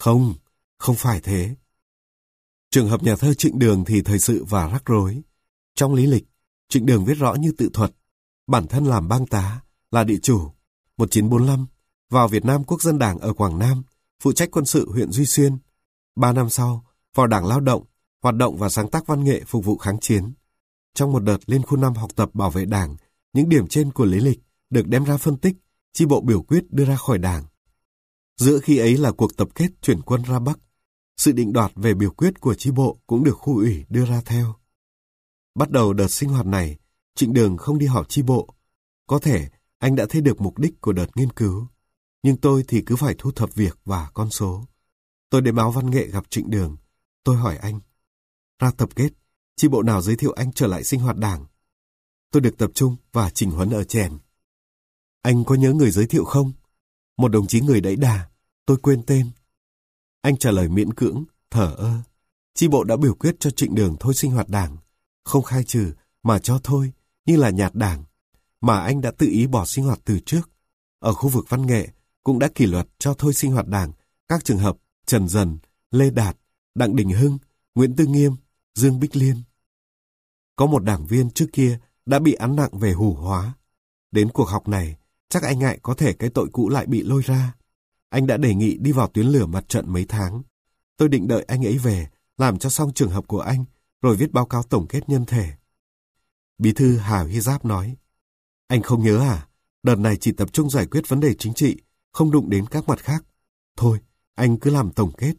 không phải thế. Trường hợp nhà thơ Trịnh Đường thì thời sự và rắc rối. Trong lý lịch, Trịnh Đường viết rõ như tự thuật, bản thân làm bang tá, là địa chủ, 1945, vào Việt Nam Quốc dân Đảng ở Quảng Nam, phụ trách quân sự huyện Duy Xuyên. 3 năm sau, vào Đảng Lao động, hoạt động và sáng tác văn nghệ phục vụ kháng chiến. Trong một đợt lên khu 5 học tập bảo vệ Đảng, những điểm trên của lý lịch được đem ra phân tích, chi bộ biểu quyết đưa ra khỏi Đảng. Giữa khi ấy là cuộc tập kết chuyển quân ra Bắc, sự định đoạt về biểu quyết của chi bộ cũng được khu ủy đưa ra theo. Bắt đầu đợt sinh hoạt này, Trịnh Đường không đi họp chi bộ. Có thể anh đã thấy được mục đích của đợt nghiên cứu, nhưng tôi thì cứ phải thu thập việc và con số. Tôi đến báo văn nghệ gặp Trịnh Đường. Tôi hỏi anh, ra tập kết, chi bộ nào giới thiệu anh trở lại sinh hoạt Đảng? Tôi được tập trung và chỉnh huấn ở Chèn. Anh có nhớ người giới thiệu không? Một đồng chí người đẫy đà, tôi quên tên. Anh trả lời miễn cưỡng, thở ơ. Chi bộ đã biểu quyết cho Trịnh Đường thôi sinh hoạt Đảng, không khai trừ mà cho thôi, như là nhạt Đảng, mà anh đã tự ý bỏ sinh hoạt từ trước. Ở khu vực văn nghệ cũng đã kỷ luật cho thôi sinh hoạt Đảng các trường hợp Trần Dần, Lê Đạt, Đặng Đình Hưng, Nguyễn Tư Nghiêm, Dương Bích Liên. Có một đảng viên trước kia đã bị án nặng về hủ hóa. Đến cuộc họp này, chắc anh ngại có thể cái tội cũ lại bị lôi ra. Anh đã đề nghị đi vào tuyến lửa mặt trận mấy tháng. Tôi định đợi anh ấy về, làm cho xong trường hợp của anh, rồi viết báo cáo tổng kết nhân thể. Bí thư Hà Huy Giáp nói, anh không nhớ à, đợt này chỉ tập trung giải quyết vấn đề chính trị, không đụng đến các mặt khác. Thôi, anh cứ làm tổng kết.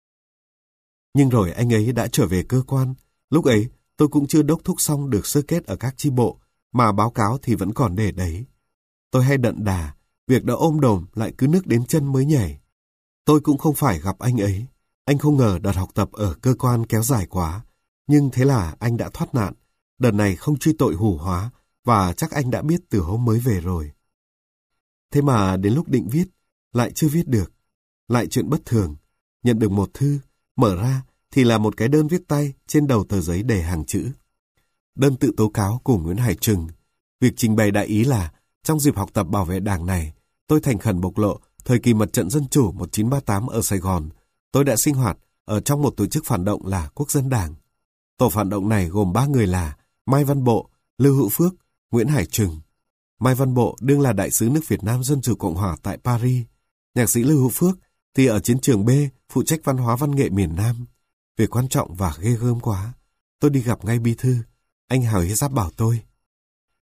Nhưng rồi anh ấy đã trở về cơ quan. Lúc ấy, tôi cũng chưa đốc thúc xong được sơ kết ở các chi bộ, mà báo cáo thì vẫn còn để đấy. Tôi hay đận đà, việc đã ôm đồm lại cứ nước đến chân mới nhảy. Tôi cũng không phải gặp anh ấy. Anh không ngờ đợt học tập ở cơ quan kéo dài quá. Nhưng thế là anh đã thoát nạn. Đợt này không truy tội hủ hóa, và chắc anh đã biết từ hôm mới về rồi. Thế mà đến lúc định viết, lại chưa viết được. Lại chuyện bất thường. Nhận được một thư, mở ra thì là một cái đơn viết tay trên đầu tờ giấy đề hàng chữ. Đơn tự tố cáo của Nguyễn Hải Trừng. Việc trình bày đại ý là trong dịp học tập bảo vệ Đảng này, tôi thành khẩn bộc lộ thời kỳ mặt trận dân chủ 1938 ở Sài Gòn, tôi đã sinh hoạt ở trong một tổ chức phản động là Quốc dân Đảng. Tổ phản động này gồm 3 người là Mai Văn Bộ, Lưu Hữu Phước, Nguyễn Hải Trừng. Mai Văn Bộ đương là đại sứ nước Việt Nam Dân chủ Cộng hòa tại Paris. Nhạc sĩ Lưu Hữu Phước thì ở chiến trường B phụ trách văn hóa văn nghệ miền Nam. Việc quan trọng và ghê gớm quá. Tôi đi gặp ngay bí thư. Anh Hào Hiến Giáp bảo tôi,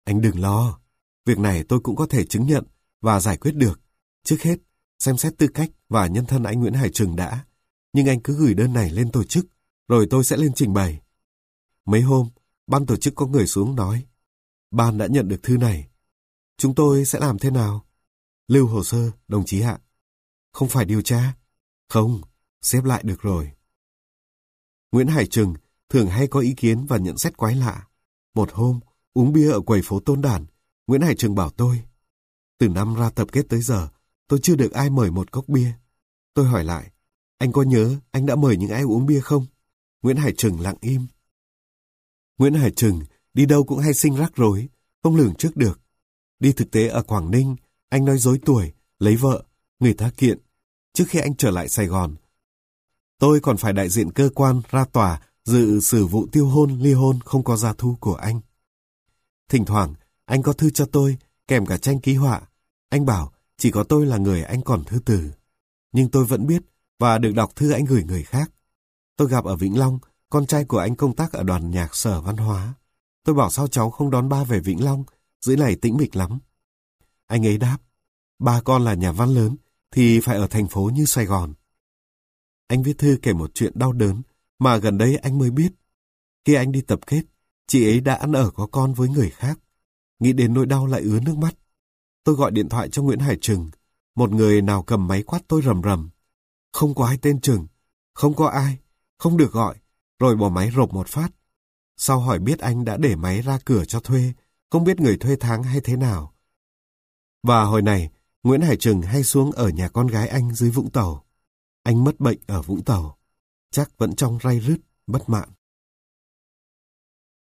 Anh đừng lo. Việc này tôi cũng có thể chứng nhận và giải quyết được. Trước hết, xem xét tư cách và nhân thân anh Nguyễn Hải Trừng đã. Nhưng anh cứ gửi đơn này lên tổ chức, rồi tôi sẽ lên trình bày. Mấy hôm, ban tổ chức có người xuống nói, ban đã nhận được thư này. Chúng tôi sẽ làm thế nào? Lưu hồ sơ, đồng chí ạ. Không phải điều tra? Không, xếp lại được rồi. Nguyễn Hải Trừng thường hay có ý kiến và nhận xét quái lạ. Một hôm, uống bia ở quầy phố Tôn Đản, Nguyễn Hải Trừng bảo tôi, từ năm ra tập kết tới giờ, tôi chưa được ai mời một cốc bia. Tôi hỏi lại, anh có nhớ anh đã mời những ai uống bia không? Nguyễn Hải Trừng lặng im. Nguyễn Hải Trừng đi đâu cũng hay sinh rắc rối, không lường trước được. Đi thực tế ở Quảng Ninh, anh nói dối tuổi, lấy vợ, người ta kiện. Trước khi anh trở lại Sài Gòn, tôi còn phải đại diện cơ quan ra tòa dự xử vụ tiêu hôn, ly hôn không có gia thu của anh. Thỉnh thoảng, anh có thư cho tôi, kèm cả tranh ký họa. Anh bảo chỉ có tôi là người anh còn thư từ. Nhưng tôi vẫn biết và được đọc thư anh gửi người khác. Tôi gặp ở Vĩnh Long, con trai của anh công tác ở đoàn nhạc Sở Văn hóa. Tôi bảo sao cháu không đón ba về Vĩnh Long, dưới này tĩnh mịch lắm. Anh ấy đáp, ba con là nhà văn lớn thì phải ở thành phố như Sài Gòn. Anh viết thư kể một chuyện đau đớn mà gần đây anh mới biết. Khi anh đi tập kết, chị ấy đã ăn ở có con với người khác. Nghĩ đến nỗi đau lại ứa nước mắt. Tôi gọi điện thoại cho Nguyễn Hải Trừng. Một người nào cầm máy quát tôi rầm rầm. Không có ai tên Trừng, không có ai, không được gọi, rồi bỏ máy rộp một phát. Sau hỏi biết anh đã để máy ra cửa cho thuê, không biết người thuê tháng hay thế nào. Và hồi này, Nguyễn Hải Trừng hay xuống ở nhà con gái anh dưới Vũng Tàu. Anh mất bệnh ở Vũng Tàu, chắc vẫn trong ray rứt, bất mãn.